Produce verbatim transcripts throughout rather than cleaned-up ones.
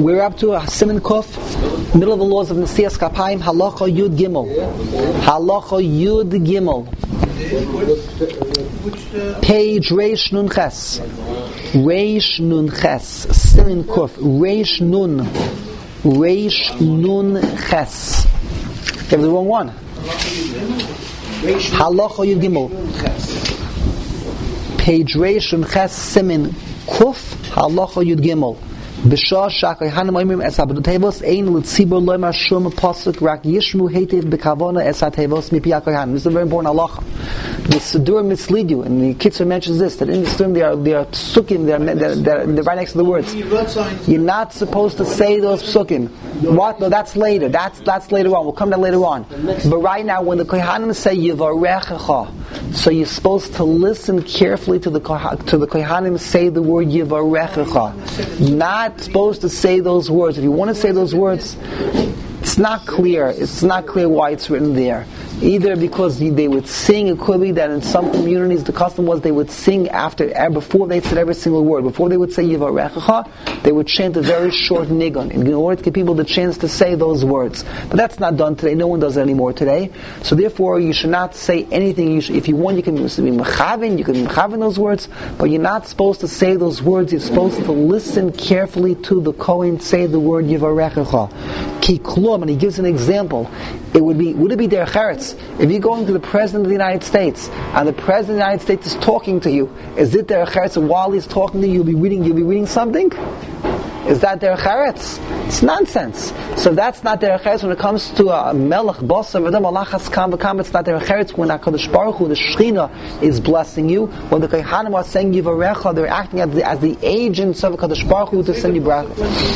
We're up to Siman Kuf, middle of the laws of Nesias Kapayim, Halacha Yud Gimel. Halacha Yud Gimel. Page Reish Nun Ches. Reish Nun Ches. Siman Kuf. Reish Nun. Reish Nun Ches. You have the wrong one. Halacha Yud Gimel. Page Reish Nun Ches. Siman Kuf. Halacha Yud Gimel. B'shah shakay hanim oimrim es habedutevos ein l'tzibur loymar shum pasuk rak yishmu heitev b'kavona es hatevos mipi hakay hanim. This is a very important halacha. The Siddur mislead you, and the Kitzur mentions this, that in the Siddur they are they are psukim, they are, they're, they're, they're right next to the words. You're not supposed to say those psukim. What? No, that's later. That's that's later on. We'll come to that later on. But right now, when the kohanim say yivarechecha, so you're supposed to listen carefully to the to the kohanim say the word yivarechecha. Not supposed to say those words. If you want to say those words, it's not clear. It's not clear why it's written there. Either because they would sing, it could be that in some communities the custom was they would sing after, before they said every single word. Before they would say Yivarechecha, they would chant a very short nigun in order to give people the chance to say those words. But that's not done today. No one does it anymore today. So therefore, you should not say anything. You should, if you want, you can be mechavin, you can be mechavin those words, but you're not supposed to say those words. You're supposed to listen carefully to the Kohen say the word Yivarechecha. Ki klum, and he gives an example. It would be, would it be derech eretz? If you're going to the President of the United States, and the President of the United States is talking to you, is it derech eretz? And while he's talking to you, you'll be reading, you'll be reading something? Is that derech eretz? It's nonsense. So if that's not derech eretz, when it comes to a melech bossa v'dam alachas kam v'kam, it's not derech eretz. When HaKadosh Baruch Hu, the Shechina, is blessing you, when the kohanim are saying yivarecha, they're acting as the, as the agents of HaKadosh Baruch Hu to send you bracha.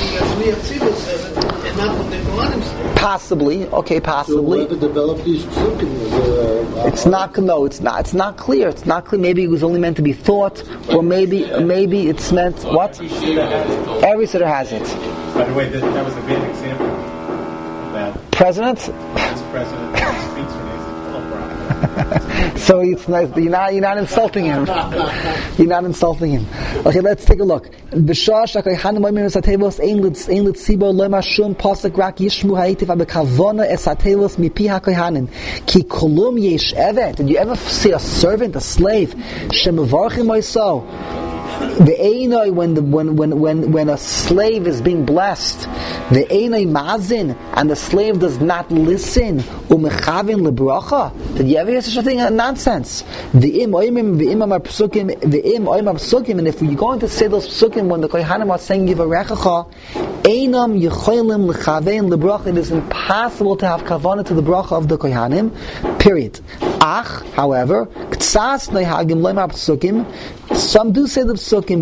Possibly, okay, possibly. So whoever developed these psukim, uh, it's not no, it's not. It's not clear. It's not clear. Maybe it was only meant to be thought, or maybe maybe it's meant what? Every sitter has it. By the way, that, that was a good example of that. President. This president speaks for me. So it's nice. You're not, you're not insulting him. You're not insulting him. Okay, let's take a look. B'shah shakay hanim oimrim es hatevos ein l'tzibur loymar shum pasuk rak yishmu ha'etiv b'kavona es hatevos mipi hakohanim ki kolum yesh evet. Did you ever see a servant, a slave, shemevarchim oiso? The einoi, when the when when when when a slave is being blessed, the einoi mazin, and the slave does not listen, umechavin lebracha. Did you ever hear such a thing? Nonsense. The im oimim, the imam psukim, the im oimam psukim, and if you're going to say those psukim when the kohanim are saying yivarechecha, einam yecholim lechavein lebracha. It is impossible to have kavanah to the bracha of the kohanim. Period. Ach, however, ktsas nehagim leimar psukim. Some do say the psukim,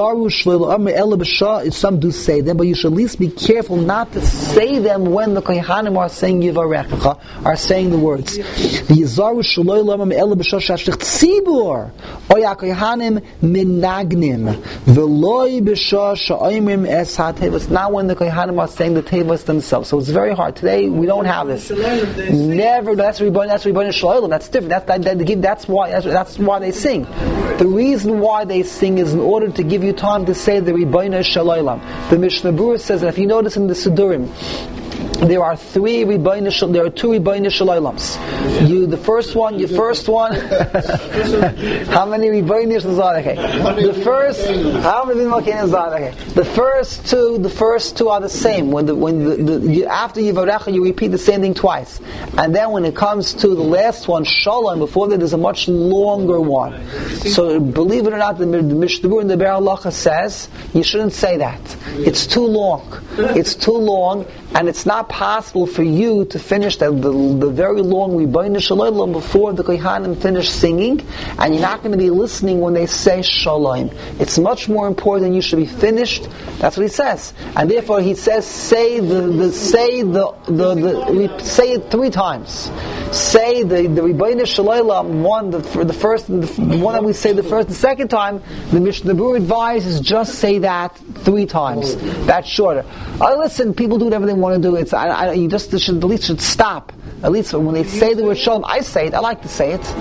some do say them, but you should at least be careful not to say them when the kohanim are saying yivarechecha, are saying the words. Not when the kohanim are saying the tevos themselves. So it's very hard. Today we don't have this. Never. That's Rebbeinu. That's Rebbeinu Shloim. That's different. That's that, that, that's why. That's, that's why they sing. The reason why they sing is in order to give you time to say the Rebbeinu Shalom. The Mishnah Berurah says, and if you notice in the Siddurim, there are three Rebbeinu Shal, there are two Rebbeinu Shalolams. You, the first one, your first one. How many Rebbeinu Shalom? The first, how many okay. The first two, the first two are the same. When the when the, the you, after Yivarecha, you repeat the same thing twice, and then when it comes to the last one, Shalom, before that there's a much longer one. So believe it or not, the, the Mishnah Berurah in the Be'er Halacha says you shouldn't say that. It's too long. It's too long. And it's not possible for you to finish the, the, the very long Rebbeinu Shalom before the kohanim finish singing, and you're not going to be listening when they say Shalom. It's much more important. You should be finished. That's what he says, and therefore he says, say the, the say the the, the say it three times. Say the the Rebbeinu Shalom one the, for the first the, the one that we say the first and second time. The Mishnah Berurah advises just say that three times. That's shorter. Uh, listen, people do whatever they want to do. It's I, I, you just should at least should stop. At least when they say the word Shalom, I say it. I like to say it.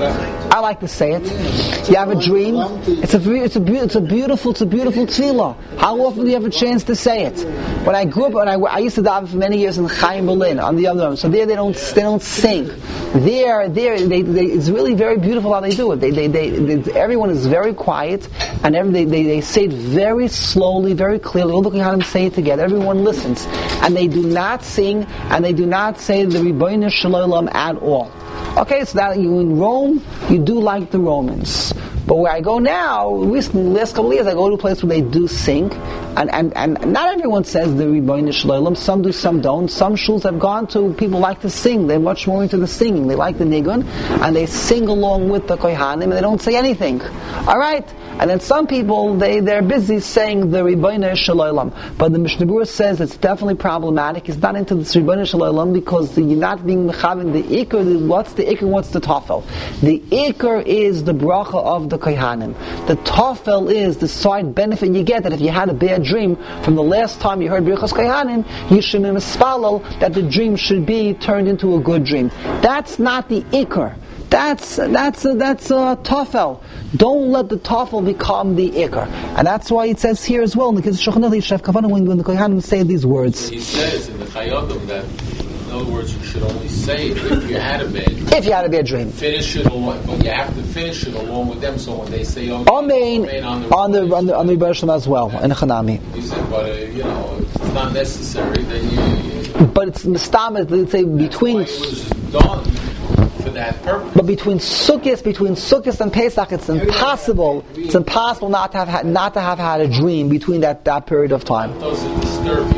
I like to say it. You have a dream. It's a it's a it's a beautiful it's a beautiful tefillah. How often do you have a chance to say it? When I grew up, when I, I used to daven for many years in Chaim Berlin on the other one. So there they don't they don't sing. There there they, they it's really very beautiful how they do it. They they, they, they everyone is very quiet and every, they, they they say it very slowly, very clearly. All the Kohanim say it together. Everyone listens, and they do not sing and they do not say the Ribono Shel Olam at all. Okay, so that you in Rome, you do like the Romans. But where I go now, recently, the last couple of years, I go to a place where they do sing, and, and, and not everyone says the Ribono Shel Olam. Some do, some don't. Some shuls I've gone to, people like to sing. They're much more into the singing. They like the nigun, and they sing along with the kohanim, and they don't say anything. All right. And then some people, they, they're busy saying the Ribono Shel Olam. But the Mishnah Berurah says it's definitely problematic. He's not into the Ribono Shel Olam because the, you're not being mechavin the ikr. The, what's the ikr? What's the tafel? The ikr is the bracha of the kohanim. The tafel is the side benefit you get that if you had a bad dream from the last time you heard Birchas Kohanim, you should be mispalel that the dream should be turned into a good dream. That's not the ikr. That's that's uh, that's uh, tafel. Don't let the tafel become the ikr, and that's why it says here as well. Because when when the kohanim say these words, he says in the Chayyim that, in other words, you should only say it if you had a bad dream. If you had a bad dream, finish it along, but you have to finish it along with them. So when they say Amen, Amen on the on the on the, on the Ribono Shel Olam as well in Chanami. He said, but uh, you know, if it's not necessary, then you. you but it's mistam. Let's say between. It was done. For that purpose. But between Sukkot, between Sukkot and Pesach, it's impossible. It's impossible not to have had, not to have had a dream between that, that period of time. Those are disturbing.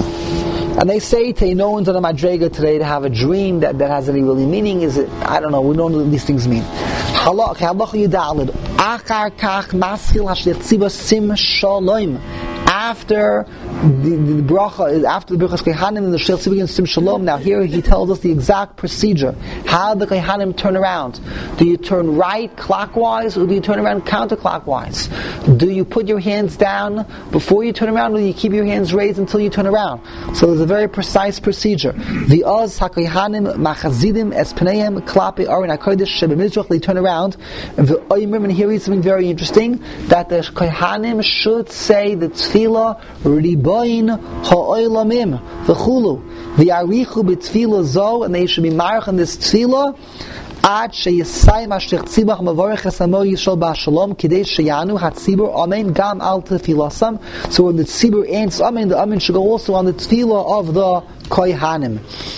And they say to no one's on a madrega today to have a dream that, that has any really meaning. Is it? I don't know. We don't know what these things mean. Halach Halach Yudalid Achar Kach Maschil Hashlich Tziva Sim Shalom. After the, the, the bracha, after the Birchas Kohanim and the Shel Tzibur begins Sim Shalom. Now here he tells us the exact procedure. How the Kohanim turn around. Do you turn right clockwise or do you turn around counterclockwise? Do you put your hands down before you turn around or do you keep your hands raised until you turn around? So there's a very precise procedure. The Oz HaKohanim Machazidim Es Pneihem Klape Aron HaKodesh Shebemizrach. They turn around. And the Oymrim, and here is something very interesting, that the Kohanim should say the Tefillah Riboin Ha'olamim V'chulu V'yarichu B'Tefillah Zo, and they should be marach in this Tefillah Ad Sheyisayim Hashlich Tzibach Mavorech Esamo Yishol Ba'Shalom Kidei Sheyanu HaTzibur Amen Gam Al Tefilasam. So when the Tzibur ends Amen, the Amen should go also on the Tefillah of the Kohanim.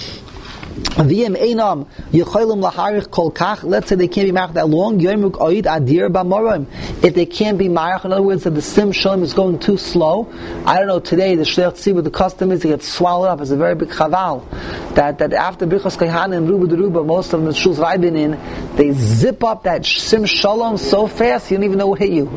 V'yem einam yicholim laharich kol kach. Let's say they can't be marach that long. Yomuk oid adir b'morim. If they can't be marach, in other words, that the sim shalom is going too slow. I don't know. Today the shliach tzibur, the custom is to get swallowed up. It's a very big chaval. That that after Birchas Kohanim and Ruba Deruba, most of the shuls I've been in, they zip up that sim shalom so fast you don't even know what hit you.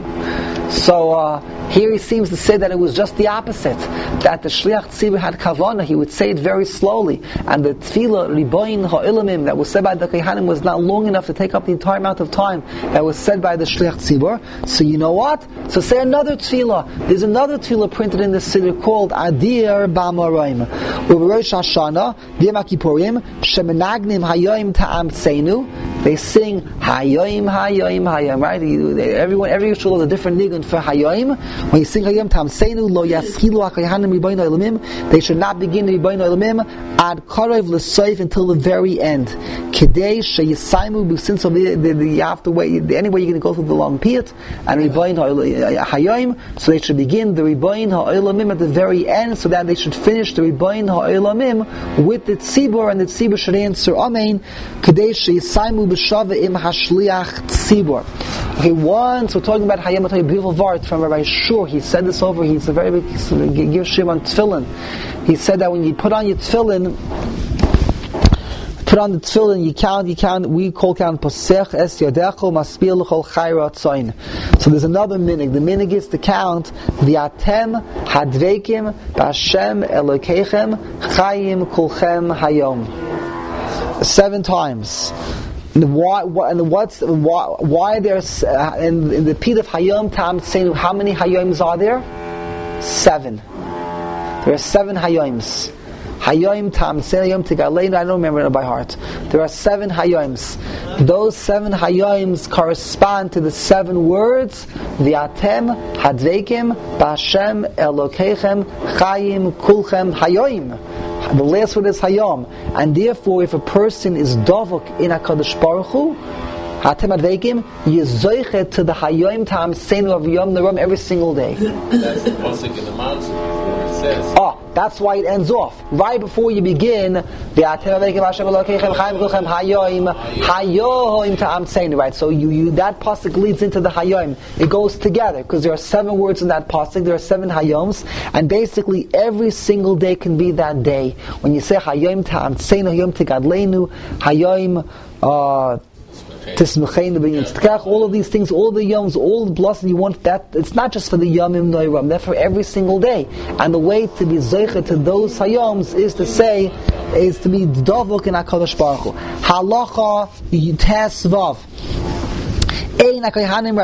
So uh, here he seems to say that it was just the opposite. That the shliach tzibur had kavanah. He would say it very slowly, and the tefillah Riboin Ha'olamim that was said by the Kohanim was not long enough to take up the entire amount of time that was said by the Shliach Tzibur. So you know what? So say another tefillah. There's another tefillah printed in the Siddur called Adir B'Amoraim. U'Rosh Hashanah, B'Yom Kippurim, Shemenagnim Hayoim Ta'am Tseinu. They sing Hayoim, Hayoim, Hayoim. Right? Everyone, every shul has a different nigun for Hayoim. When you sing Hayoim Ta'am Tseinu, Lo Yaskilu HaKohanim Riboin Ha'olamim. They should not begin Riboin Ha'olamim Ad Karev L'Soif until the very end. Kedei Sheyisaimu, since you have to wait. Anyway, you're going to go through the long piyut and Riboin Ha'olamim. So they should begin the Riboin Ha'olamim at the very end, so that they should finish the Riboin Ha'olamim with the tzibur, and the tzibur should answer Amen. Kedei Sheyisaimu b'shava im hashliach tzibur. Okay, once we're talking about Hayom, I'll tell you a beautiful vart from Rabbi Shur. He said this over. He's a very big give shir on tefillin. He said that when you put on your tefillin, put on the tefillin, you count, you count, we call count posech es yadecho maspil l'chol chayra tzoin. So there's another minig. The minig is to count v'atem hadvekim b'Hashem Elokeichem chayim kulchem hayom. Seven times. And why? What, and what's why? Why there's uh, in, in the pit of Hayom Tam saying how many Hayoms are there? Seven. There are seven Hayoms. Hayom Tamsein Hayom Tigaleinu. I don't remember it by heart. There are seven Hayoms. Those seven Hayoms correspond to the seven words V'atem Hadvekim B'Hashem Elokeichem Chayim Kulchem Hayoim. The last word is Hayom, and therefore, if a person is dovuk in HaKadosh Baruch Hu, Hatem Adveikim, Yezoichet to the Hayoim Tam Seinu of Yom Nerum every single day. That's the pasuk in the mountain before it says. Oh, that's why it ends off. Right before you begin, the Hatem Adveikim Hashem Elokeichem Chayim Kulchem Hayoim, Hayoim Tam Seinu, right? So you, you, that pasuk leads into the Hayoim. It goes together, because there are seven words in that pasuk, there are seven Hayoms, and basically every single day can be that day. When you say Hayoim Tam Seinu, Hayoim Tigadleinu, Hayoim, uh, all of these things, all the yoms, all the blessings you want, that it's not just for the yomim noiram, they're for every single day. And the way to be zeicha to those hayoms is to say, is to be dovuk in HaKadosh Baruch Hu. Halacha tesvav. Now we're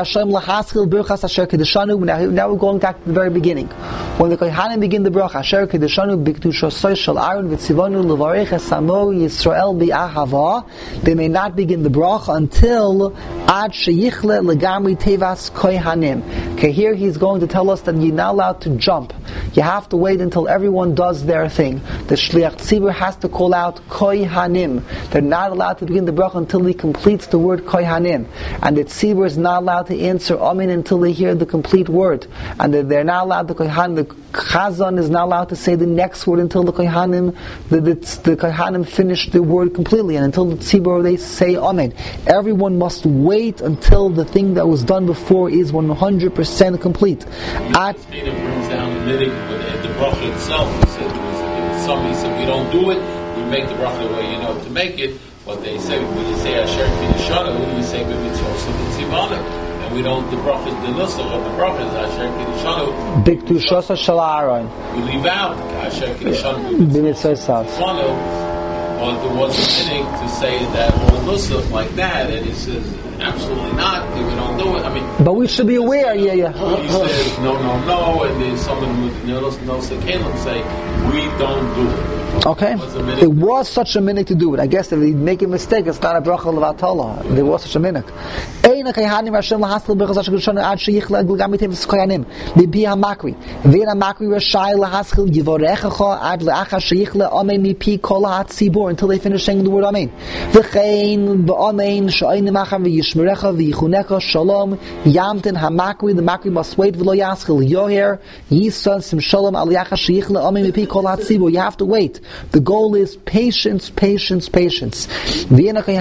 going back to the very beginning. When the Kohanim begin the bracha, Asher Kedeshanu B'Kedusha Shel Aaron V'Tzivonu L'Varech Esamo Yisrael B'Ahava, they may not begin the bracha until Ad Sheyichle Legamri Tevas Kohanim. Okay, here he's going to tell us that you're not allowed to jump. You have to wait until everyone does their thing. The Shliach Tzibur has to call out Kohanim. They're not allowed to begin the bracha until he completes the word Kohanim. And the Tzibur is not allowed to answer Amen until they hear the complete word. And they're not allowed, the Kohanim, the Chazan is not allowed to say the next word until the Kohanim, the, the, the Kohanim finish the word completely, and until the Tzibur they say Amen. Everyone must wait until the thing that was done before is one hundred percent complete. At It brings down the minute with the bracha itself. He said, somebody said, we don't do it, we make the bracha the way you know to make it. What they say, when you say Asher Kedeshanu, you say B'mitzvos V'Tzivanu. And we don't, the bracha, the nusach of the bracha is Asher Kedeshanu. B'Kedusha Shel Aaron. We leave out Asher Kedeshanu B'mitzvos V'Tzivanu. But there was a meaning to say that whole nusach like that, and he says, absolutely not, we don't do it. I mean, but we should be aware, yeah, yeah. He says, no, no, no, and then someone with no, no, no, say, we don't do it. Okay, there was such a minute to do it. I guess if they make a mistake, it's not a bracha levatala. There was such a minute. Ein Kohanim Hashem lahaskel berachas Asher Kedeshanu ad sheyichle gam mitevas Kohanim mipi hamakri ve'en hamakri rashai lahaskel yivorechecha ad leachar sheyichle amen mipi kol hatzibur until they finish saying the word amen. V'chein b'amen she'ein machar v'yishmerecha v'yichunecha shalom yamten hamakri. The makri must wait v'lo yaskel yoher yisan sim shalom al leachar sheyichle amen mipi kol hatzibur. You have to wait. The goal is patience, patience, patience. Until he begins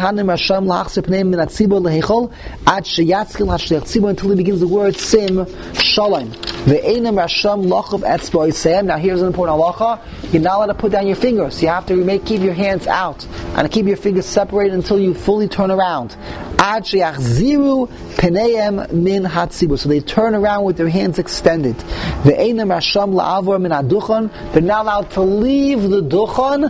the word sim shalom. Now here's an important halacha. You're not allowed to put down your fingers. You have to make, keep your hands out and keep your fingers separated until you fully turn around. So they turn around with their hands extended. They're not allowed to leave the duchan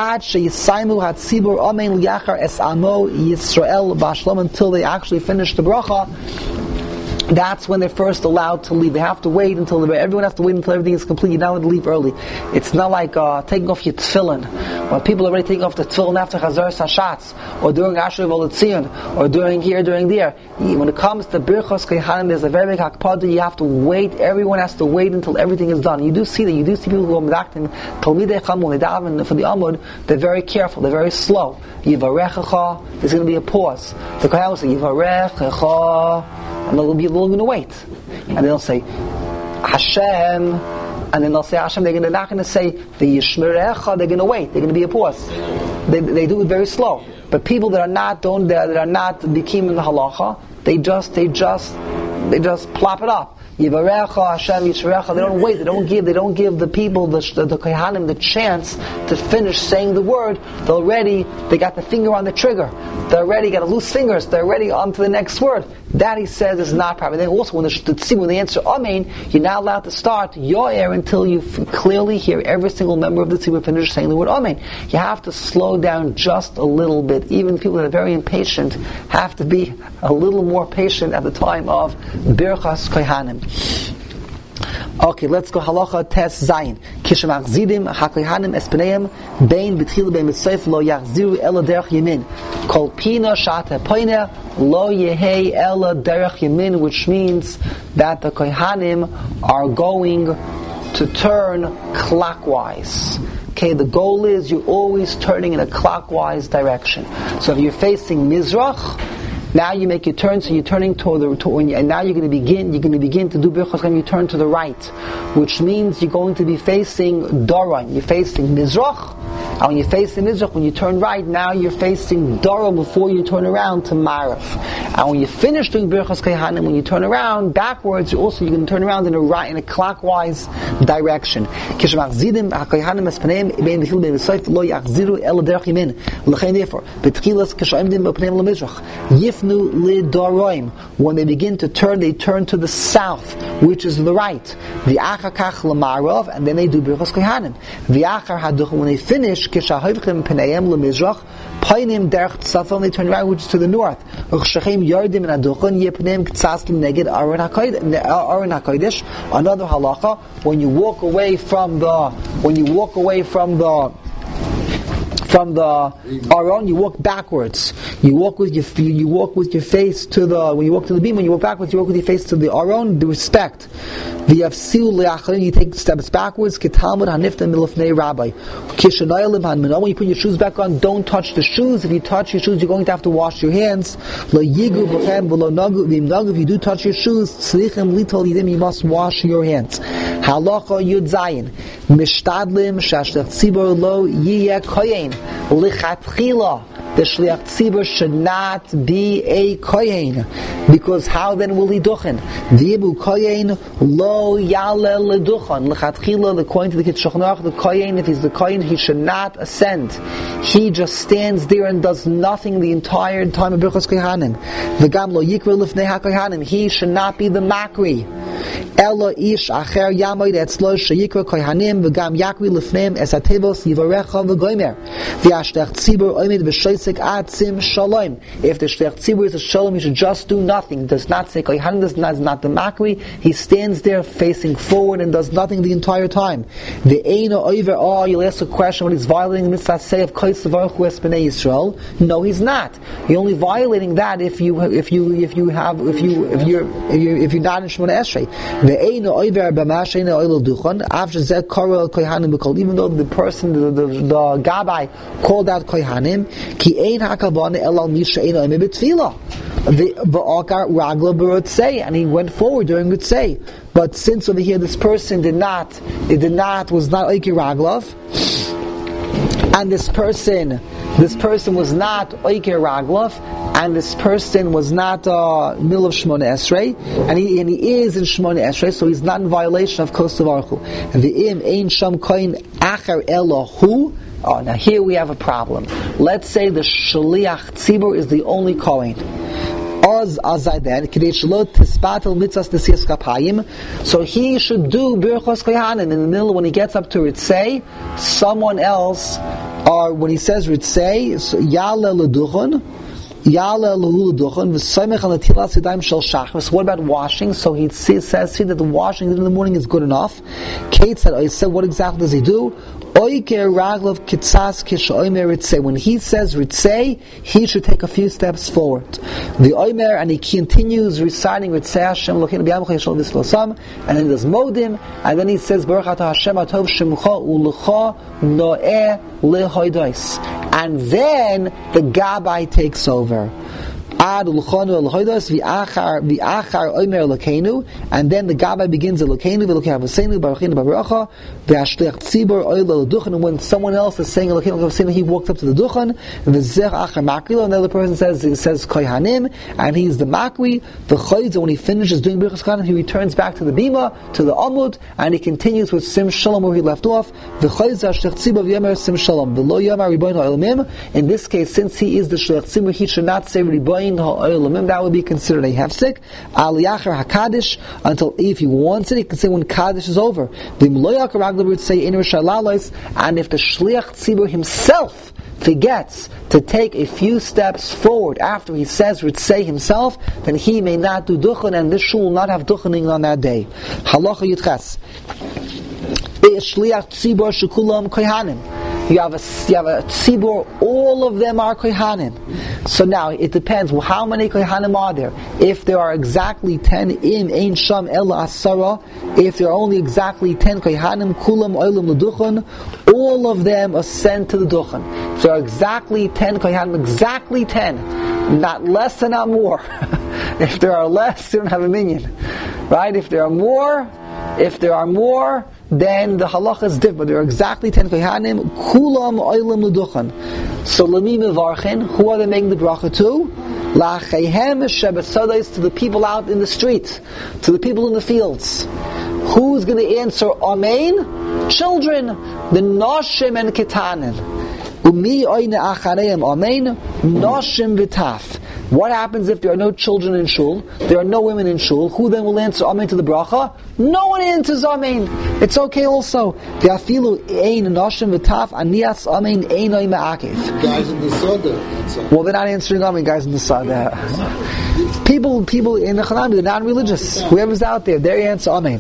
until they actually finish the bracha. That's when they're first allowed to leave. They have to wait until the, everyone has to wait until everything is complete. You're not allowed to leave early. It's not like uh, taking off your tefillin. When people are already taking off the tefillin after Chazar Sashatz, or during Asher Volitzion, or during here, during there. When it comes to Birchos Kohanim, there's a very big hakpada. You have to wait. Everyone has to wait until everything is done. You do see that. You do see people who are medacting Talmidei Chacham, when they daven for the Amud, they're very careful. They're very slow. Yivarechecha. There's going to be a pause. The Kohanim will say Yivarechecha. And they'll be going to wait, and they'll say Hashem, and then they'll say Hashem. They're, gonna, they're not going to say the Yishmerecha. They're going to wait. They're going to be a pause. They, they do it very slow. But people that are not don't that are not bikim in the halacha, they just they just they just plop it up. Yivarecha Hashem Yishmerecha. They don't wait. They don't give. They don't give the people the the, the kohanim the chance to finish saying the word. They're already they got the finger on the trigger. They're already got loose fingers. They're already on to the next word. That he says is not proper. Then also when the see when they answer Amen, you're not allowed to start your air until you f- clearly hear every single member of the tzibur finish saying the word Amen. You have to slow down just a little bit. Even people that are very impatient have to be a little more patient at the time of Birchas Kohanim. Okay, let's go halacha tes zayin. Kishem achzidim hakohanim espeneim bein betchil bein mitzayf lo yachziru ela derech yamin. Kol pina shata poina lo yehei ela derech yamin, which means that the kohanim are going to turn clockwise. Okay, the goal is you're always turning in a clockwise direction. So if you're facing Mizrach, now you make your turn, so you're turning toward the, toward, and now you're going to begin, you're going to begin to do Birchos Kohanim, you turn to the right, which means you're going to be facing Doron. You're facing Mizrach, and when you're facing Mizrach, when you turn right, now you're facing Doron before you turn around to Marav. And when you finish doing Birchos Kohanim, when you turn around backwards, you're also, you're going to turn around in a right, in a clockwise direction. Therefore, when they begin to turn, they turn to the south, which is the right. And then they do Birchos Kohanim. When they finish, they turn right, which is to the north. Another halacha, when you walk away from the, when you walk away from the From the Aron, you walk backwards. You walk with your you walk with your face to the when you walk to the beam. When you walk backwards, you walk with your face to the Aron. The respect. The Yafsil le'acharim, you take steps backwards. Ketalmud hanifta milufnei rabbi. Kishanaylim hanminah. When you put your shoes back on, don't touch the shoes. If you touch your shoes, you're going to have to wash your hands. Lo yigu b'chem v'lo nagu v'im nagu. If you do touch your shoes, tzlichem litol yidim, you must wash your hands. Halacha Yud Zayin. Mishtadlim shashlech tzibor lo yiyeh kohen. Lichatchila, the shliach tzibur should not be a kohen, because how then will he duchen? V'yibu kohen lo yale leduchen. Lichatchila, according to the Kitzur Shulchan, the kohen, if he's the kohen, he should not ascend. He just stands there and does nothing the entire time of Birchos Kohanim. V'gam lo yikra lifnei hakohanim. He should not be the makri. Elo ish acher yamoid etzlo sheyikra kohanim v'gam yakri lifneim es hatevos yivarecha v'goymer v'yashtech tzibur oimid v'shoisek atzim shalom. If the shtech tzibur is a shalom, he should just do nothing. Does not say kohanim, does not, is not the makri. He stands there facing forward and does nothing the entire time. V'eino oiver, oh, you'll ask a question when he's violating the mitzvah say of kois v'aruch es b'nei Yisrael. No, he's not. You're only violating that if you if you if you have if you if you're if you're, if you're not in Shemona Esrei. Even though the person, the, the, the Gabai called out Kohanim, ki ein hakavana elal misha ein oime betfila, v'akar ragla b'rotzei, and he went forward during Rotzei. But since over here this person did not, it did not, was not oiki raglav, and this person, this person was not oike raglav, and this person was not uh, middle of Shemona Esrei, and he and he is in Shemona Esrei, so he's not in violation of Kos Tavaruchu. V'im ein sham koin acher elohu. Oh, now here we have a problem. Let's say the Shaliach Tzibur is the only kohen. So he should do Birchos Kohanim in the middle when he gets up to Ritzei. Someone else, or when he says Ritzei, so Yale Leduchon, Yale Leduchon, V'Soymech Al Natilas Yadayim Shel Shachris. What about washing? So he says here that the washing in the morning is good enough. Kate said, I said, what exactly does he do? When he says Ritzei, he should take a few steps forward. The Omer, and he continues reciting Ritzei Hashem Elokeinu b'yam chayishol v'svosam, and then he does Modim, and then he says Baruch atah Hashem atov shemcha u'lecha no'eh lehoidos. And then the Gabai takes over. Ad ulchonu elhoidos v'achar v'achar omer Elokeinu, and then the Gabai begins Elokeinu v'Elokei Avosenu baruchinu b'Barucha v'ashliach tzibur oil Duchen, and when someone else is saying Elokeinu Avosenu, he walks up to the Duchen v'zech achar makrilo, and the other person says he says kohanim, and he's the makri. The choyz, when he finishes doing Birchos Kohanim, he returns back to the bima, to the amud, and he continues with sim shalom where he left off. The choyz ashliach tzibur v'yomer sim shalom v'lo yomer ribono olamim. In this case, since he is the shliach tzibur, he should not say ribono Ein ha'olamim, that would be considered a hefsek. Al yachar hakadish, until if he wants it, he can say when Kaddish is over. V'im lo yakar raglav would say in Rishalalos, and if the Shliach Tzibur himself forgets to take a few steps forward after he says Ritzei himself, then he may not do duchen, and this shul will not have duchening on that day. Halacha Yudches. Shliach Tzibur shekulam kohanim. You have a you have a tzibur, all of them are kohanim. So now it depends. Well, how many kohanim are there? If there are exactly ten, im ein sham ela asara. If there are only exactly ten kohanim, kulam olam leduchen, all of them ascend to the duchen. If there are exactly ten kohanim, exactly ten, not less and not more. If there are less, you don't have a minyan, right? If there are more, if there are more. Then the halacha is different. But there are exactly ten kohanim. Kulam oilam l'duchan. So lemi mevarchen. Who are they making the bracha to? La'acheihem shebesadais, to the people out in the street, to the people in the fields. Who's going to answer Amen? Children, the nashim and ketanim. Umi oine achareim Amen. Nashim v'taf. What happens if there are no children in shul? There are no women in shul. Who then will answer Amen to the bracha? No one answers Amen. It's okay also. V'afilu ein nashim v'taf anias Amen einoi ma'akev. Guys in the Sada. Well, they're not answering Amen, guys in the Sada. People, people in the Chanami, they're non-religious. Whoever's out there, they answer Amen.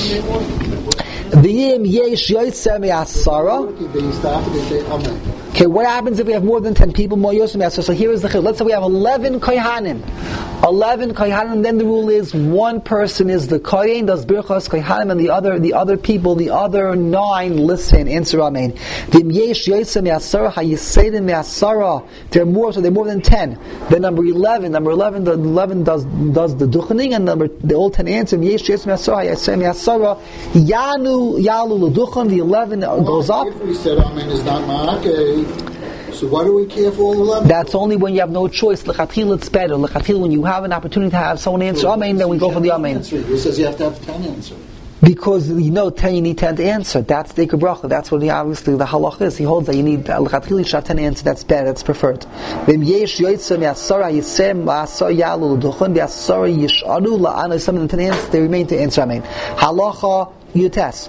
V'yim yesh yotzeh me'asara. They stop and they say Amen. Okay, what happens if we have more than ten people? So here is the chil. Let's say we have eleven kohanim. Eleven kohanim, then the rule is one person is the kohen, does birchas kohanim, and the other the other people, the other nine listen, answer Amen. V'im yesh yotzeh me'asara hayisedim me'asara. They're more, so they're more than ten. Then number eleven, number eleven, the eleven does does the duchening, and number the all ten answer. Yesh yotzeh me'asara hayisedim me'asara yanu yalu l'duchen. The eleven goes up. If we said Amen is not ma'akeh, so why do we care for all eleven? That's only when you have no choice. L'chatchil, it's better. L'chatchil, when you have an opportunity to have someone answer Amen, then we go for the Amen. It says you have to have ten answers. Because you know ten, you need ten to answer. That's the bracha. That's what he, obviously the halach is. He holds that you need l'chatchil, you should have ten answers. That's better. That's preferred. V'im yesh yotzeh me'asara yisem ma'asar yalu l'duchen v'asara yish'anu la'anu. Some of the ten answers, they remain to answer Amen. Halacha Yutes.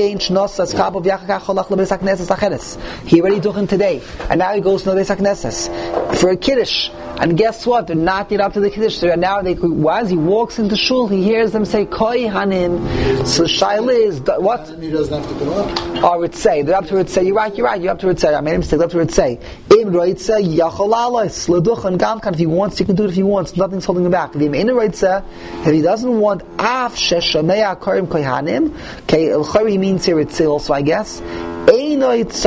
He already took him today, and now he goes to the Beis HaKnesses for a kiddush. And guess what? They're not yet up to the kiddush. So now they, as he walks into shul, he hears them say Kohanim. So Shaila is what? And he doesn't have to go up. Or Ritzei. They're up to Ritzei. You're right. You're right. You're up to Ritzei. I made a mistake. They're up to Ritzei. Im Ritzei Yachol Alos Leduchen Gamkan. If he wants, he can do it. If he wants, nothing's holding him back. If he doesn't want Af Sheshamei Karim Kohanim. Okay, he means here it's also, I guess. It's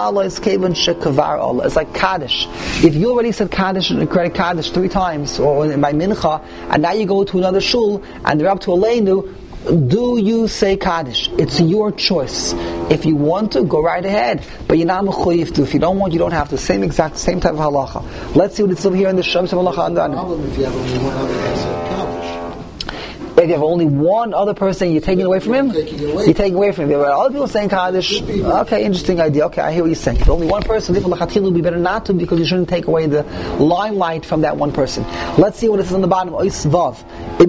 like Kaddish. If you already said Kaddish and credit Kaddish three times, or by Mincha, and now you go to another shul, and they're up to Aleinu, do you say Kaddish? It's your choice. If you want to, go right ahead. But you're not mechuyev to. If you don't want, you don't have to. Same exact, same type of halacha. Let's see what it's over here in the Shams of Halacha. Problem if you have only one other answer. If you have only one other person, you're taking away from him? You're taking away from him. There are other people saying Kaddish. Okay, interesting idea. Okay, I hear what you're saying. If only one person, it would be better not to, because you shouldn't take away the limelight from that one person. Let's see what it says on the bottom. Ois Vav.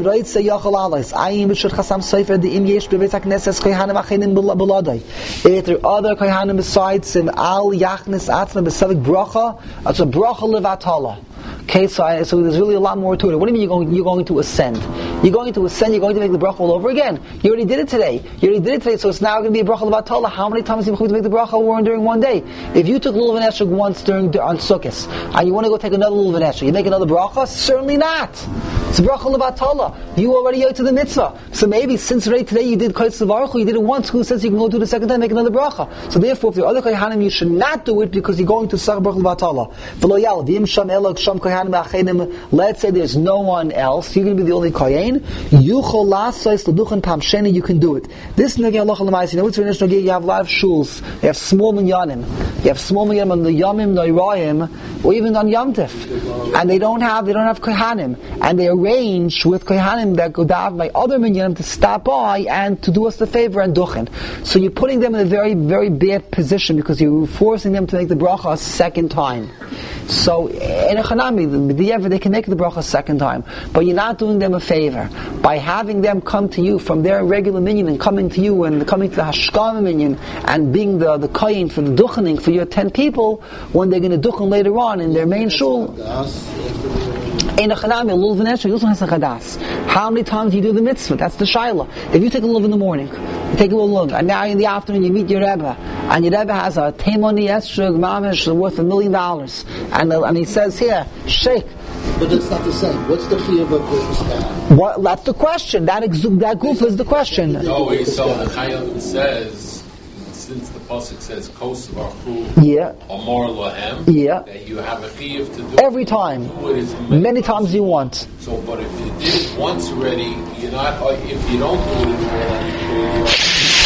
If there are other kohanim besides him, al yachnis atzma b'savik bracha, that's a bracha levatala. Okay, so, I, so there's really a lot more to it. What do you mean you're going, you're going to ascend? You're going to ascend, you're going to make the bracha all over again. You already did it today. You already did it today, so it's now going to be a bracha levatala. How many times are you going to make the bracha during one day? If you took lulav and esrog once during on Sukkot, and you want to go take another lulav and esrog, you make another bracha? Certainly not. It's a bracha levatala. You already yot to the mitzvah. So maybe since already today you did kodesh levaruchu, you did it once, who says you can go do it the second time, make another bracha? So therefore, if there are other kohanim, you should not do it because you're going to sach bracha levatala. V'lo yal, v'im sham elok sham kohanim. Let's say there's no one else, you're going to be the only kohen. You can do it. This you know what's you have a lot of shuls, you have small minyanim, you have small minyanim on the yamim noirayim, or even on Yom Tov, and they don't have they don't have kohanim, and they arrange with kohanim that go down by other minyanim to stop by and to do us the favor and duchen. So you're putting them in a very very bad position because you're forcing them to make the bracha a second time. So in a chanami, the they can make the bracha a second time, but you're not doing them a favor by having them come to you from their regular minyan and coming to you and coming to the hashkama minyan and being the the kohen for the duchening for your ten people when they're going to duchen later on in their main shul. In a chanami, a lulav nesher, you also has a chadas. How many times do you do the mitzvah? That's the shaila. If you take a lulav in the morning, you take a lulav, and now in the afternoon you meet your Rebbe, and your Rebbe has a teimoni estrug mamish worth a million dollars, and and he says here, shake. But it's not the same. What's the chiyuv of the Well, that's the question. That exu- that goof is the question. No, so the Chayim says, since the pasuk says kos v'achu Yeah. amar lahem, Yeah. that you have a chiyuv to do Every time. do it as many, Many times you want. So, but if you did it once already, you're not. uh, If you don't do it in all,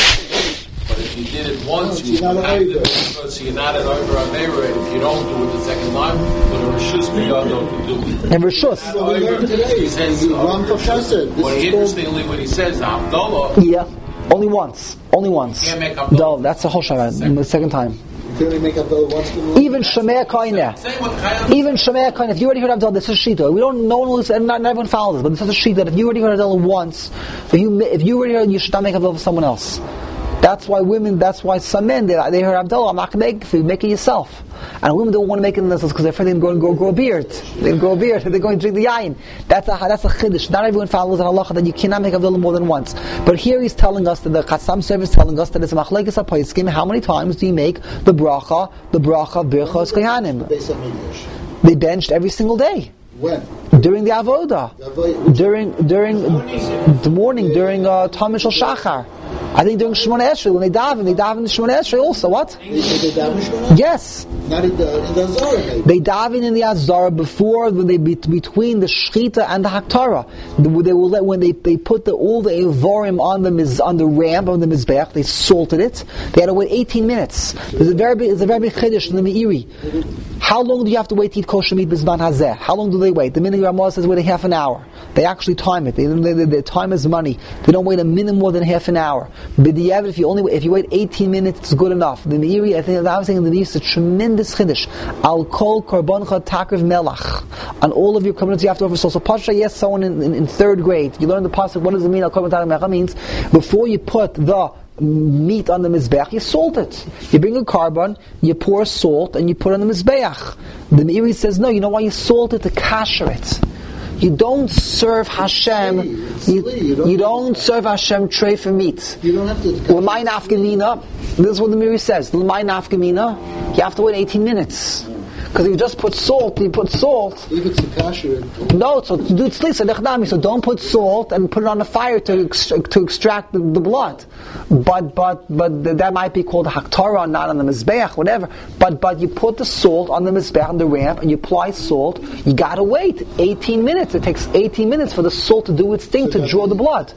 but if you did it once, No, you you're not have an to. over. So you're not an over If you don't do it the second time, but a rishus biyado to do it. And Rishus. So we learned today. He says, You run for chesed. But This is interestingly, what he says, Abdullah, Yeah. Only once. Only once. can't make up No, that's a hoshara. The second time. You can only make up the once in the Even Shemei Koineh. same with Chayim. Even Shemei Koineh. If you already heard Abdullah, this is shita. We don't. No one listens, and not, not everyone follows this, but this is a shita. That if you already heard Abdullah once, if you if you already heard, you should not make Abdullah for someone else. That's why women. That's why some men they, they heard Abdullah. I'm not going to make it for you. Make it yourself. And women don't want to make it themselves because they're afraid they're going to go grow a beard. They're going to grow a beard. They're going to drink the yain. That's a that's a chiddush. Not everyone follows an halacha that you cannot make Abdullah more than once. But here he's telling us that the Chassam service is telling us that it's a machlekes hapoiskim. How many times do you make the bracha, the bracha birchos kohanim? Beis HaMikdash. They benched every single day. When? During the avoda, during during the morning, during uh, Tamish al Shachar. I think during Shemona Esrei when they daven, they daven in Shemona Esrei also. What? They they daven Shemona? Yes, Not in the in the Azara maybe. they daven in the Azara before when they be, between the Shechita and the Haktarah. They will let when they, they put the, all the evorim on the miz, on the ramp on the mizbeach. They salted it. They had to wait eighteen minutes. There's a very big, there's a very big chiddush in the Meiri. How long do you have to wait to eat kosher meat bizman hazeh? How long do they wait? The minute Ramah says wait a half an hour. They actually time it. They, they, they, their time is money. They don't wait a minute more than half an hour. But the if you only if you wait eighteen minutes, it's good enough. The Meiri, I think I was saying the Meiri is a tremendous chiddush. Al kol korbancha takriv melach. On all of your commandments you have to offer. So, so pasha, yes, someone in, in, in third grade, you learn the pasuk. What does it mean? Al korban takriv melach means before you put the meat on the mizbeach, you salt it. You bring a carbon, you pour salt, and you put it on the mizbeach. The Meiri says no. You know why you salt it? To kasher it. You don't serve Hashem. You, you don't serve Hashem tray for meat. You don't have to. L'may nafkamina. This is what the Meiri says. L'may nafkamina. You have to wait eighteen minutes. Because if you just put salt, you put salt. If it's a kasher. No, so do it tzli, so don't put salt and put it on the fire to extract, to extract the, the blood. But but but that might be called a haktarah, not on the mizbeach, whatever. But but you put the salt on the mizbeach on the ramp and you apply salt. You gotta wait eighteen minutes. It takes eighteen minutes for the salt to do its thing so to draw the blood.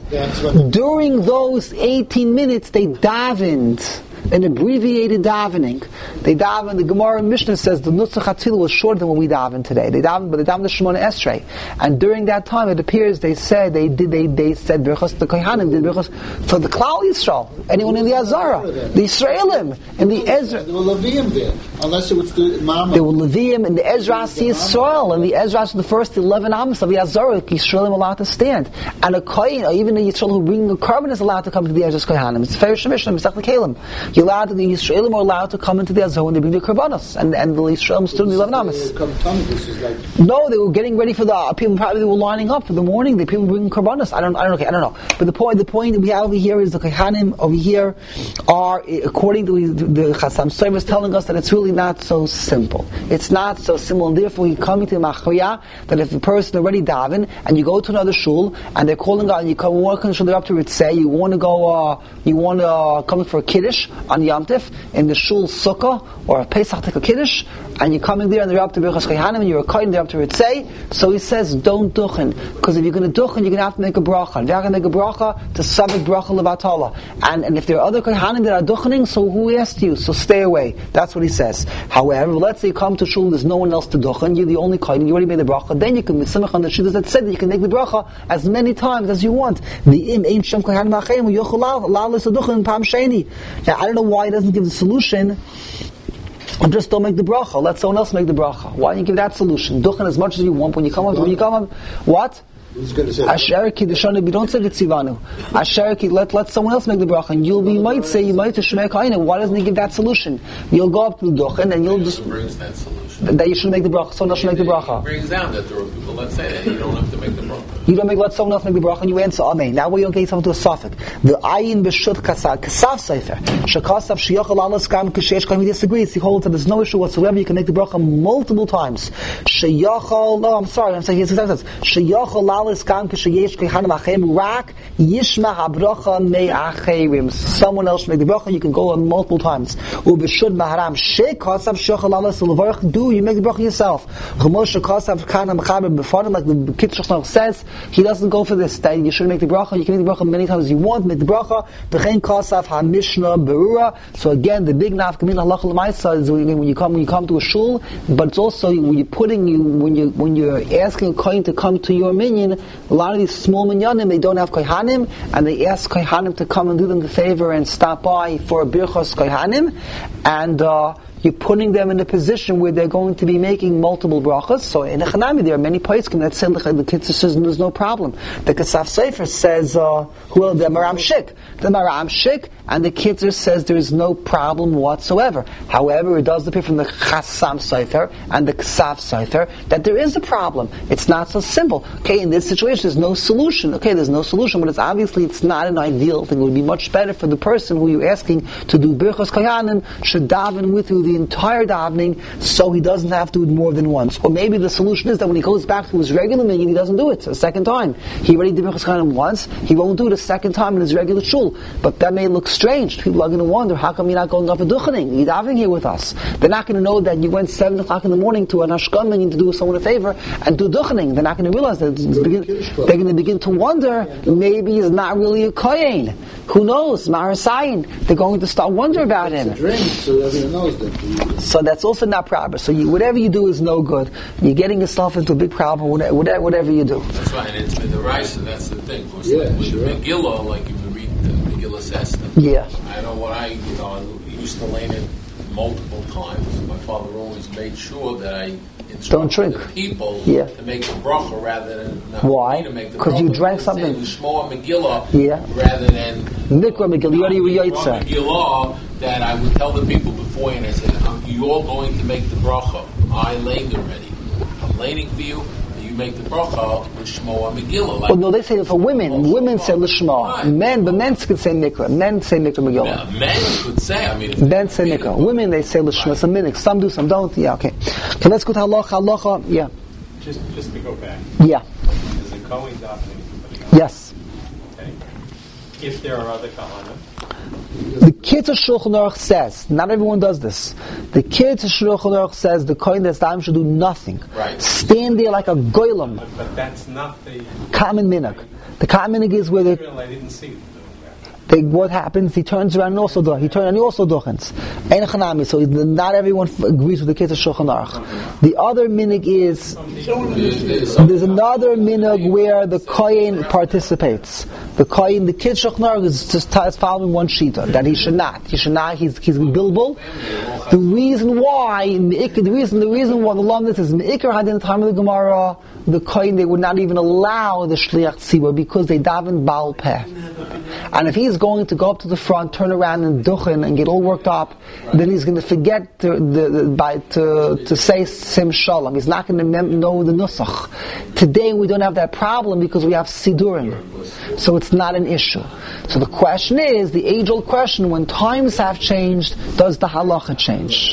During those eighteen minutes, they davened. An abbreviated davening. They daven. The Gemara Mishnah says the Nusach Hatzilah was shorter than what we daven today. They daven, but they daven the Shemona Esrei. And during that time, it appears they said they did. They they said Birchos the Kohanim did Birchos for the Klal Yisrael. Anyone in the Azara, the Yisraelim, and the Ezra. There were Leviim there, unless it was the Mama. There were Leviim and the Ezras Yisrael, and the Ezras were the first eleven amos of the Azara. Yisraelim were allowed to stand, and a Kohen, or even the Yisrael who bring a carbon is allowed to come to the Ezras Kohanim. It's fair Shemishna, Misach the Kalim. You're allowed to, the Yisraelim are allowed to come into the Azor when they bring their karbanos, and and the Yisraelim stood in the eleven amos. No, they were getting ready for the people. Probably they were lining up for the morning. The people bringing karbanos. I don't, I don't, okay, I don't know. But the point, the point that we have over here is the Kohanim over here are, according to the Chassam Sofer, telling us that it's really not so simple. It's not so simple, and therefore we come to Machriya that if a person already daven and you go to another shul and they're calling out and you come, want to shul, they're up to Ritzeh, you want to go, uh, you want to uh, come for a kiddush. on Yom Tif in the Shul Sukkah or a Pesach Tika Kiddush, and you're coming there and they're up to Birchas Kohanim and you're a kohen, they're up to Ritzei. So he says, don't duchen, because if you're going to duchen, you're going to have to make a bracha. If you're going to make a bracha, to sabik bracha levatala. And and if there are other kohanim that are duchening, so who asked you? So stay away. That's what he says. However, let's say you come to Shul and there's no one else to duchen, you're the only kohen, you already made the bracha, then you can be simach on the shidduch that said that you can make the bracha as many times as you want. The im ein shem kohanim achayim yochol la l'saduchen pam sheni. Now I don't know why he doesn't give the solution. And just don't make the bracha. Let someone else make the bracha. Why don't you give that solution? Duchen as much as you want when you come up. When you come up, what? Asheriki the shana. You don't say the tzivanu. Asheriki. Let let someone else make the bracha, and you'll be. You might say you might to shemei kaina. Why doesn't he give that solution? You'll go up to the duchen and you'll just brings that solution. That you should make the bracha. Someone else should make the bracha. It brings down that there are people that say that you don't have to make the bracha. You don't make let someone else make the bracha, and you answer amen. Now we don't get something to a suffix. The ayin b'shut kasaf kasaf sefer shekasav sheyachal alas kam kashesh kam. He disagrees. He holds that there's no issue whatsoever. You can make the bracha multiple times. Sheyachal. No, I'm sorry. I'm saying he says sheyachal alas kam kashesh kohanim achem rak yishma habracha me'acherim. Someone else should make the bracha. You can go on multiple times. Ub'shut maharam shekasav sheyachal alas levarach. Do you make the bracha yourself? Chumoshe kasav kanam chaber b'farim, like the Kitzur Shulchan says. He doesn't go for this. That you should make the bracha. You can make the bracha many times as you want. Make the bracha. V'chein kasav ha-mishnah berura. So again, the big nafkamin halacha l'maisa is when you come when you come to a shul. But it's also when you're putting you when you when you're asking a kohen to come to your minyan. A lot of these small minyanim, they don't have kohanim, and they ask kohanim to come and do them the favor and stop by for a birchas kohanim, and. Uh, You're putting them in a position where they're going to be making multiple brachas. So in Echanami, there are many poskim that say the Kitzur says there's no problem. The Kasaf Sefer says, uh, well, the Maram Shik. The Maram Shik, and the Kitzur says there's no problem whatsoever. However, it does appear from the Chasam Sefer and the Kasaf Sefer that there is a problem. It's not so simple. Okay, in this situation, there's no solution. Okay, there's no solution, but it's obviously it's not an ideal thing. It would be much better for the person who you're asking to do Birchas Kohanim should daven with you the entire davening, so he doesn't have to do it more than once. Or maybe the solution is that when he goes back to his regular minyan, he doesn't do it a second time. He already did Birchas Kohanim once, he won't do it a second time in his regular shul. But that may look strange. People are going to wonder, how come you're not going up a duchening? You're davening here with us. They're not going to know that you went seven o'clock in the morning to an Ashkan minyan to do someone a favor and do duchening. They're not going to realize that. Begin, they're going to begin to wonder, maybe he's not really a kohen. Who knows? Marasayin. They're going to start wondering about him. Drink, so everyone knows that. So that's also not proper. So you, whatever you do is no good. You're getting yourself into a big problem. Whatever, whatever you do. That's right. And it's in the Raisa. That's the thing. Of course, yeah, like with sure. Megillah, like if you read the Megillah Sesta. Yeah. I know what I, you know, I used to learn it multiple times. My father always made sure that I don't drink. The people yeah. to make the bracha rather than not why? To make the because you drank something. Shmor Megillah yeah. rather than Mikra Megillah. You already read Megillah that I would tell the people before, and I said, "You're going to make the bracha. I laid already. I'm laying for you." You make the bracha with Shmoa Megillah. Like well, no, they say it for women. Women say Lishma. Right. Men, but men could say Mikra. Men say Mikra Megillah. Yeah, men could say, I mean... Men say Mikra. Women, they say Lishma. Right. Some minik. Some do, some don't. Yeah, okay. Okay, let's go to Halacha. Halacha, yeah. Just, just to go back. Yeah. Is it Kohen davening? Yes. Okay. If there are other Kohanim? The Kitzur Shulchan Aruch says, not everyone does this. The Kitzur Shulchan Aruch says the kohen that's davening should do nothing. Right. Stand there like a goylem. But, but that's not the common minhag. The common minhag is where they. I didn't see it. They, what happens? He turns around and also do. He turns and he also duchens. Ein chanami. So not everyone f- agrees with the Kitzur Shulchan Aruch. The other minhag is there's another minhag where the kohen participates. The kohen, the Kitzur Shulchan Aruch is just t- is following one shita that he should not. He should not. He's he's bilbul. The reason why, the reason the reason why the lumdus is meikar had in the time of the Gemara, the kohen they would not even allow the shliach tzibur because they daven baal peh. And if he's going to go up to the front, turn around and duchen and get all worked up, then he's going to forget to, the, the, by, to, to say sim shalom. He's not going to mem- know the nusach. Today we don't have that problem because we have sidurim. So it's not an issue. So the question is, the age-old question, when times have changed, does the halacha change?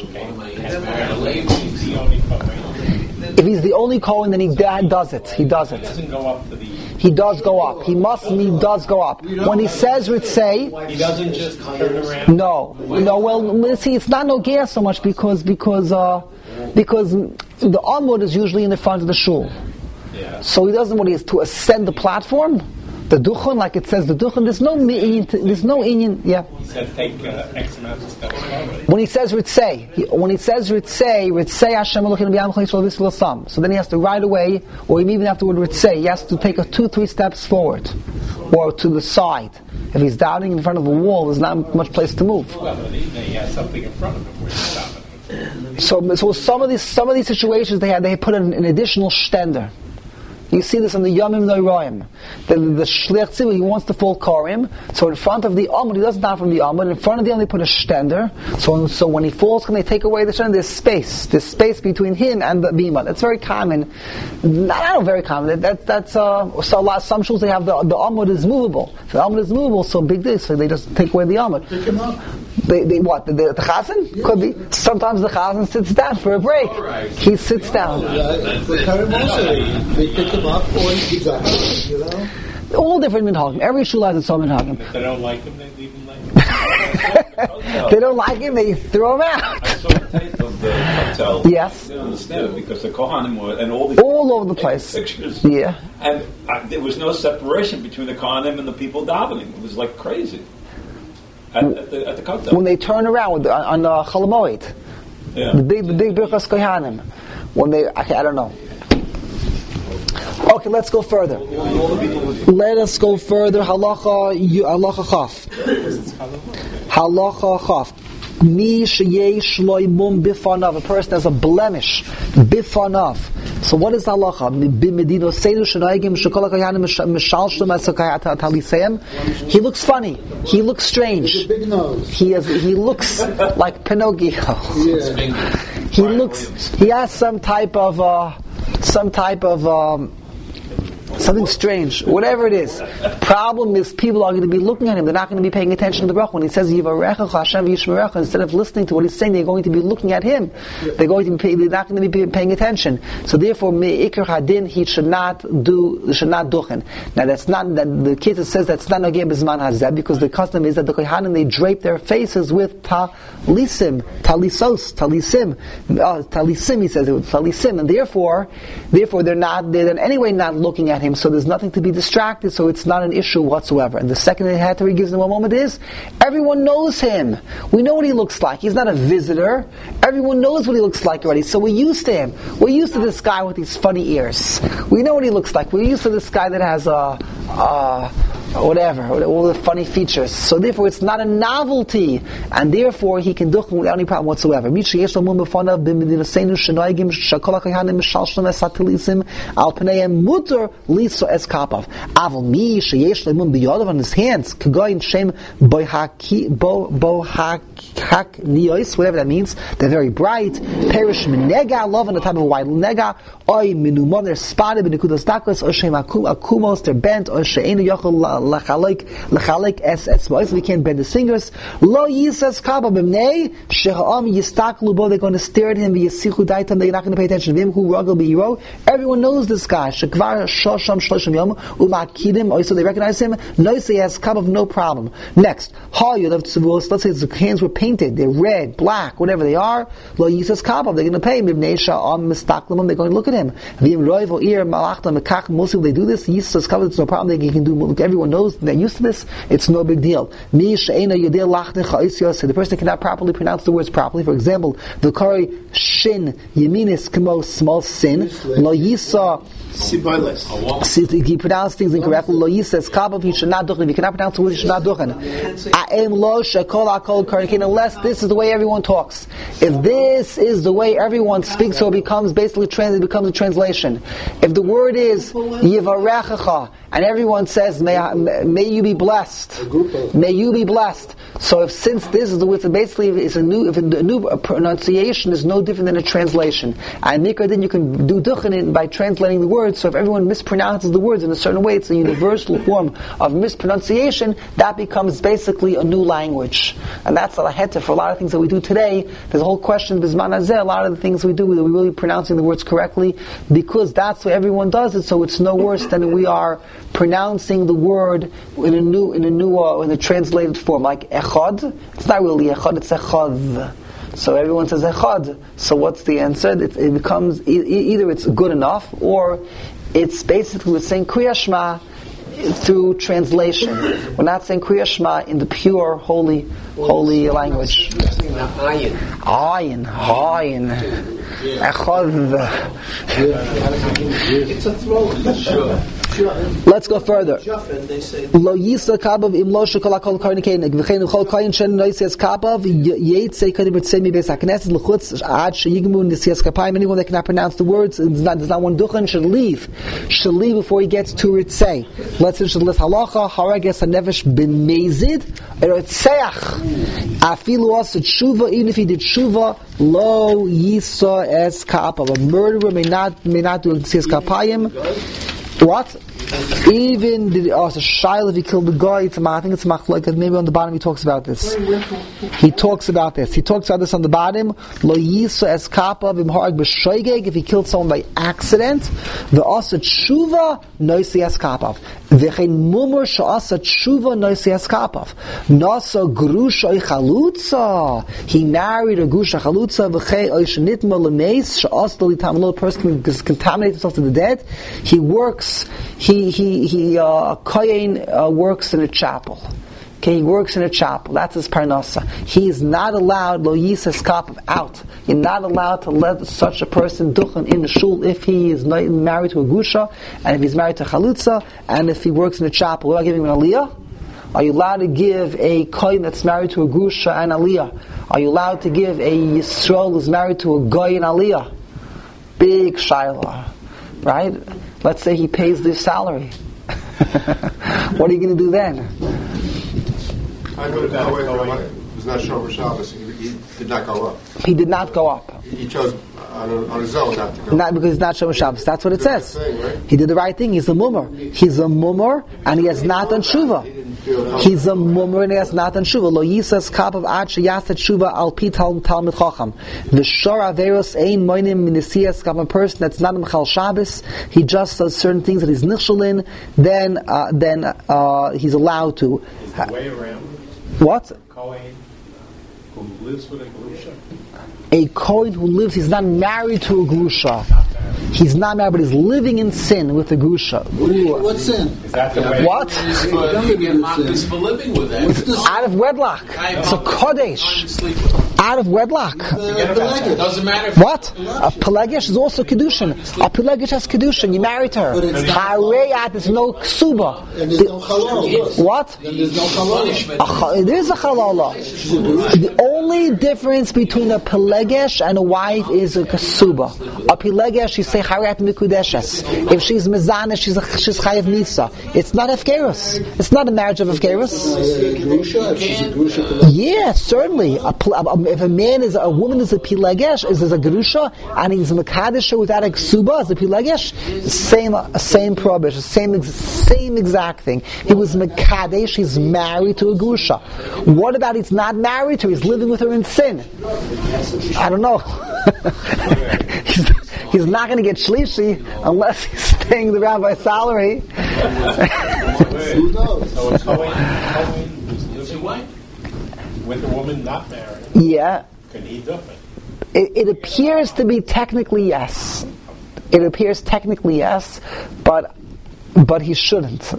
If he's the only kohen, then he does it. He does it. He doesn't go up to the he does go up. He must mean he does go up. When he says Ritzei, He doesn't just turn around. no, no. Well, see, it's not no gas so much because because uh, because the Amud is usually in the front of the shul. Yeah. So he doesn't want to ascend the platform, the duchen, like it says the duchen. There's no inyan. There's no inyan. Yeah. He said take uh, X amount of steps forward. When he says Ritzei, he- when he says Ritzei, Ritzei Hashem Elokeinu b'yam chayis v'yisrael sam. So then he has to right away, or even after the word Ritzei, he has to take a two, three steps forward, or to the side. If he's doubting in front of a wall, there's not much place to move. Well, but even he has something in front of him where he's stopping. So, so some of these some of these situations they had they put an, an additional stender. You see this in the Yomim Noirayim. The, the Shliach Tzibur, he wants to fall Karim, so in front of the Amud, he doesn't down from the Amud, in front of the Amud they put a stender, so, so when he falls, can they take away the stender? There's space. There's space between him and the Bima. That's very common. Not, not very common. That, that, that's, uh, so a lot, some shuls they have the, the Amud is movable. If the Amud is movable, so big this, so they just take away the Amud. Pick him up. They, they what? The, the, the chazan? Yes. Could be. Sometimes the chazan sits down for a break. Right. He sits down. Yeah, for Karim also, they pick him up or he gives up, you know? All different minhagim. Every shul has its own minhagim. If they don't like him, they leave him like him. They don't like him, they throw him out. I saw a tape of the hotel. Yes. I didn't understand it because the Kohanim were, and all these All over the place. pictures. Yeah. And I, there was no separation between the Kohanim and the people davening. It was like crazy. At, at the, at the hotel. When they turn around with the, on uh, Chalamoid, Yeah. the big, the big Birchas Kohanim, when they, okay, I don't know. Okay, let's go further. Let us go further. Halacha, you- halacha chaf. Halacha chaf. Mi sheyesh loimum bifanav. A person has a blemish bifanav. So what is halacha? B'medino seinu shenaygim shekol hakayanim mishalshlim asakayat taliseim. He looks funny. He looks strange. Big nose. He has. He looks like Pinocchio. Yeah. He looks. He has some type of. Uh, some type of. Um, Something strange, whatever it is. Problem is, people are going to be looking at him. They're not going to be paying attention to the bracha. When he says Yivarecha Hashem Yishmerecha, instead of listening to what he's saying, they're going to be looking at him. They're going to be. Pay, they're not going to be paying attention. So therefore, Me'ikr Hadin, he should not do. Should not duchen. Now that's not that the Kitzur says that's not nageh b'zman hazeh, because the custom is that the kohanim they drape their faces with talisim, talisos, talisim, uh, talisim. He says it with talisim, and therefore, therefore they're not. They're in any way not looking at him. So there's nothing to be distracted, so it's not an issue whatsoever. And the second that he gives them a moment is, everyone knows him. We know what he looks like. He's not a visitor. Everyone knows what he looks like already. So we're used to him. We're used to this guy with these funny ears. We know what he looks like. We're used to this guy that has a, a whatever, all the funny features. So therefore it's not a novelty, and therefore he can do it without any problem whatsoever. Liso es kapav. Aval mi sheyesh lemun biyadav on his hands. Kagoyin shem bohaki bo bohak hak niyos, whatever that means. They're very bright. Perish minega love on the type of white nega. Oy minumon they're spotted b'nekudas dakos. Or shem akumos they're bent. Or she'enu yochel lachalik lachalik es etzbois. We can't bend the fingers. Lo yisas kapav b'mnei sheha'am yistaklu bo. They're going to stare at him. V'yisichu daitam. They're not going to pay attention. V'im hu ragel b'yiro. Everyone knows this guy. Shekvar shosham shlosham yom umakidim. Also they recognize him. No, say he has kapav, no problem. Next, ha'yud of tzivus. Let's say his hands were painted. They're red, black, whatever they are. Lo yisas kapav. They're going to pay him. Mibnei sha'am mistaklim. They're going to look at him. V'im roiv o ir malachta mekach. Mostly they do this. Yisas kapav. It's no problem. They can do. Everyone knows. They're used to this. It's no big deal. Mi she'ena yodeh lachne cha'isyos. The person cannot properly pronounce the words properly. For example, the kari shin yeminis kamo small sin. Lo yisa. If he pronounced things incorrectly, lo yisas kabav, he should not duchen. If he cannot pronounce the word, he should not duchen. A'em lo shekol akol karikin, unless this is the way everyone talks. If this is the way everyone speaks, so it becomes basically trans, it becomes a translation. If the word is yivarechacha, and everyone says may may you be blessed. May you be blessed. So if since this is the way, basically it's a new, if a new pronunciation is no different than a translation. And Mikra then you can do duchen by translating the words. So if everyone mispronounces the words in a certain way, it's a universal form of mispronunciation. That becomes basically a new language, and that's a laheta for a lot of things that we do today. There's a whole question bisman hazeh. A lot of the things we do, are we really pronouncing the words correctly? Because that's what everyone does it. So it's no worse than we are pronouncing the word in a new, in a new, uh, in a translated form, like echad. It's not really echad; it's echad. So everyone says echad. So what's the answer? It, it becomes e- either it's good enough, or it's basically we're saying Kriya Shema through translation. We're not saying Kriya Shema in the pure, holy, holy language. Ayin, ayin, echad. It's a throw. Sure. Let's go further. Lo yisa kabav im lo shekol hakol kohen kenig v'chein uchol kohen shen noisias kabav yetze kohen b'tzei mi beis hakneses l'chutz ad sheyigmu nisias kapayim. Anyone that cannot pronounce the words and does not, does not want duchen should leave. Should leave before he gets to ritzei. Let's finish the list. Halacha harages hanevesh b'mezid eretzeach afilu also tshuva. Even if he did tshuva, lo yisa es kabav. A murderer may not may not do nisias kapayim. What? Even the oh, so Shaila, if he killed the guy, it's a, I think it's a machlokes. Maybe on the bottom he talks about this. He talks about this. He talks about this on the bottom. Lo yisa es kappa v'imharag b'shoigeg. If he killed someone by accident, v'asa tshuva noisi es kappa. V'chein mumur she'asa tshuva noisi es kappa. Nasa grusha chalutza. He married a grusha chalutza. V'chei oishenitma lemeis she'asa litam. A person can contaminate himself to the dead. He works. He He he uh, Kohen uh, works in a chapel. Okay, he works in a chapel. That's his parnasa. He is not allowed lo yisas kapav out. You're not allowed to let such a person duchen in the shul if he is married to a gusha, and if he's married to chalutza, and if he works in a chapel. We're not giving him an aliyah. Are you allowed to give a kohen that's married to a gusha an aliyah? Are you allowed to give a yisrael who's married to a goy an aliyah? Big shayla, right? Let's say he pays their salary. What are you going to do then? I go to that way. It was not Shomer Shabbos. He, he did not go up. He did not go up. He, he chose on, on his own not to go. Not because it's not Shomer Shabbos. That's what it says. Thing, right? He did the right thing. He's a mummer. He's a mummer, and he has not done tshuva. He's a mummer and he has not done tshuva. Lo yisas kapav ad sheyasat tshuva al pi talmud chacham. V'shor averos ein moinim minisias kapav. A person that's not a mechal Shabbos, he just does certain things that he's nichshel in. Then, uh, then uh, he's allowed to. The way around. What? Kohen who lives with a grusha. A Kohen who lives, he's not married to a grusha. He's not married, but he's living in sin with the grusha. What sin? Is that the way? What? You get mocked for living with that. Out of wedlock. It's a kodesh. Out of wedlock. Doesn't matter. If What? A pelegish is also kedushin. A pelegish has kedushin. You married her. Hareyat is no ksuba. And there's no halal. What? Then there's no halal. A cha- It is a halala. The only difference between a pelegesh and a wife is a kasuba. A pelegesh, you say harat mikudeshes. If she's mezana, she's a, she's chayav nisa. It's not efkerus. It's not a marriage of efkerus. Grusha, if she's a grusha. Yeah, certainly. A, a, if a man is a woman is a pilegesh, is, is a grusha, and he's a mekadesh without a ksuba as a pilegesh, same same prohibition, same same exact thing. He was mekadesh. He's married to a grusha. What about he's not married to her? He's living with her in sin. I don't know. he's, he's not going to get shlishi unless he's paying the rabbi's salary. Who knows? So a Kohen, Kohen who's living with a woman not married, Yeah. can he do it? It, it appears to be technically yes. It appears technically yes, but but he shouldn't.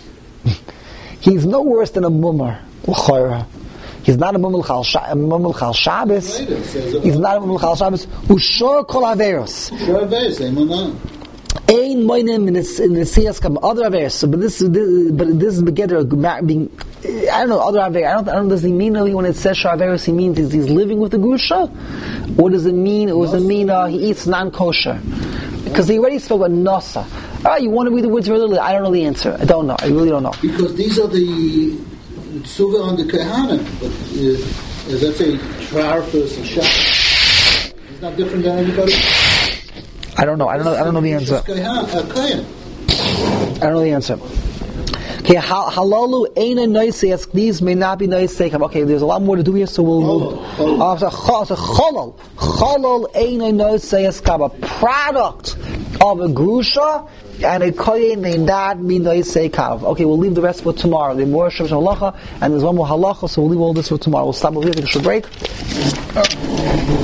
He's no worse than a mummer. L'chayra. He's not a mummer chal Shabbos. He's not a mummer chal Shabbos. Ushor kol averos. Sure, there's a man. Ein moinim in the in the siyas come other averos. So, but this, this but this is together being. I don't know other averos. I don't. I don't. Does he mean really when it says shor averos? He means he's, he's living with the grusha, or does it mean? Or does it mean uh, he eats non kosher? Because he already spoke about nasa. Ah, you want to read the words really? I don't know the answer. I don't know. I really don't know. Because these are the tzuva on the Kehanim. But uh, as let's say, Trarfus and Shach. It's not different than anybody. I don't know. I don't know. I don't know the answer. I don't know the answer. Okay, halalu eina noisei. These may not be noisei. Okay, there's a lot more to do here, so we'll. we'll uh, so cholol, cholol eina noisei eskab. A product of a grusha and a kohen may not be noisei kav. Okay, we'll leave the rest for tomorrow. There's more shivs halacha, and there's one more halacha, so we'll leave all this for tomorrow. We'll stop over here, take a short break.